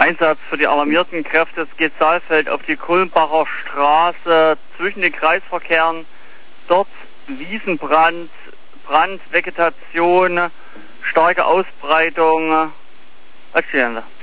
Einsatz für die alarmierten Kräfte. Es geht Saalfeld auf die Kulmbacher Straße zwischen den Kreisverkehren. Dort Wiesenbrand, Brand, Vegetation, starke Ausbreitung. Was steht denn da?